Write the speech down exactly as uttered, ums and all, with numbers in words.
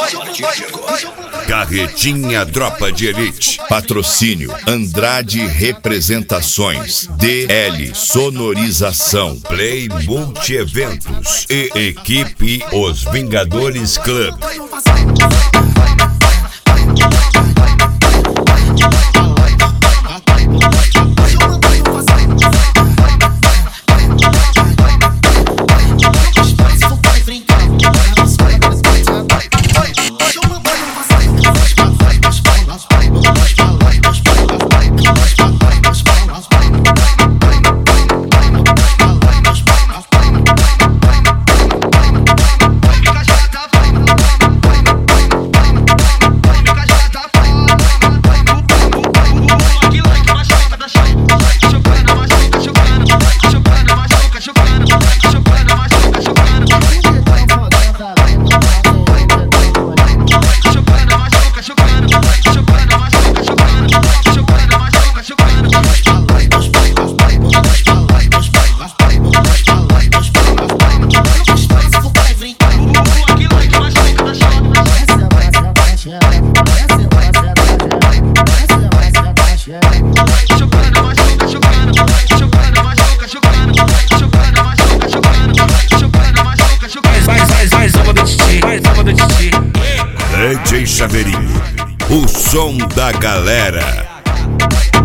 Carretinha Tropa de Elite. Patrocínio Andrade Representações, D L Sonorização, Play Multieventos e equipe Os Vingadores Club. D J Chaveirinho, o som da galera.